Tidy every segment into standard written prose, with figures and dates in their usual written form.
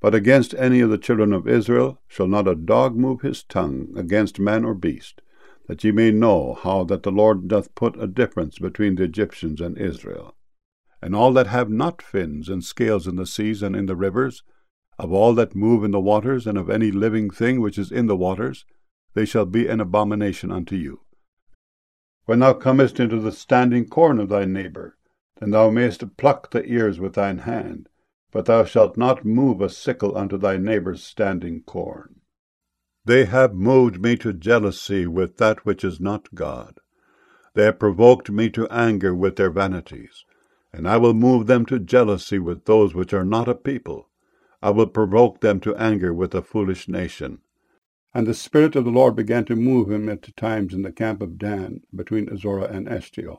But against any of the children of Israel shall not a dog move his tongue against man or beast, that ye may know how that the Lord doth put a difference between the Egyptians and Israel. And all that have not fins and scales in the seas and in the rivers, of all that move in the waters, and of any living thing which is in the waters, they shall be an abomination unto you. When thou comest into the standing corn of thy neighbor, then thou mayest pluck the ears with thine hand, but thou shalt not move a sickle unto thy neighbor's standing corn. They have moved me to jealousy with that which is not God. They have provoked me to anger with their vanities. And I will move them to jealousy with those which are not a people. I will provoke them to anger with a foolish nation. And the Spirit of the Lord began to move him at times in the camp of Dan, between Zorah and Eshtaol.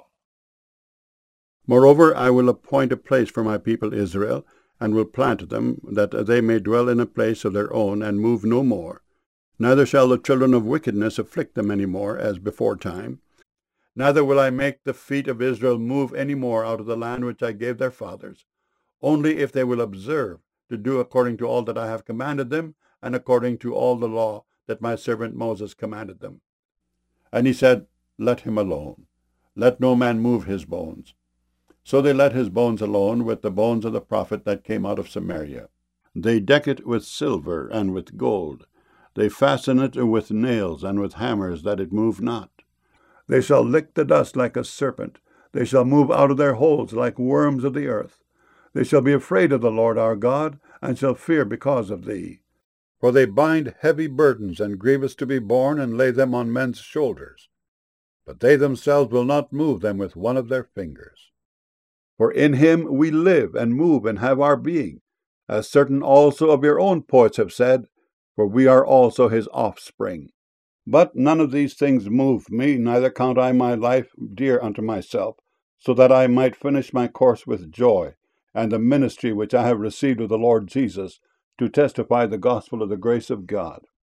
Moreover, I will appoint a place for my people Israel, and will plant them, that they may dwell in a place of their own, and move no more. Neither shall the children of wickedness afflict them any more, as before time. Neither will I make the feet of Israel move any more out of the land which I gave their fathers, only if they will observe to do according to all that I have commanded them, and according to all the law that my servant Moses commanded them. And he said, Let him alone. Let no man move his bones. So they let his bones alone, with the bones of the prophet that came out of Samaria. They deck it with silver and with gold. They fasten it with nails and with hammers, that it move not. They shall lick the dust like a serpent. They shall move out of their holes like worms of the earth. They shall be afraid of the Lord our God, and shall fear because of thee. For they bind heavy burdens and grievous to be borne, and lay them on men's shoulders. But they themselves will not move them with one of their fingers. For in him we live and move and have our being, as certain also of your own poets have said, for we are also his offspring. But none of these things move me, neither count I my life dear unto myself, so that I might finish my course with joy, and the ministry which I have received of the Lord Jesus, to testify the gospel of the grace of God.